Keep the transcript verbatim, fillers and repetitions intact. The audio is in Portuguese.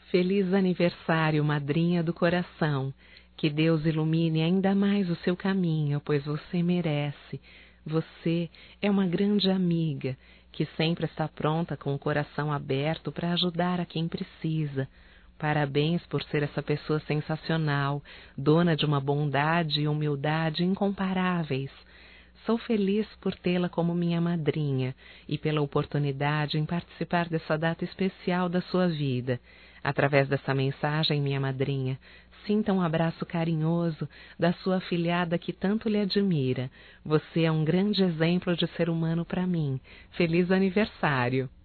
Feliz aniversário, madrinha do coração. Que Deus ilumine ainda mais o seu caminho, pois você merece. Você é uma grande amiga, que sempre está pronta com o coração aberto para ajudar a quem precisa. Parabéns por ser essa pessoa sensacional, dona de uma bondade e humildade incomparáveis. Sou feliz por tê-la como minha madrinha e pela oportunidade em participar dessa data especial da sua vida. Através dessa mensagem, minha madrinha, sinta um abraço carinhoso da sua afilhada que tanto lhe admira. Você é um grande exemplo de ser humano para mim. Feliz aniversário!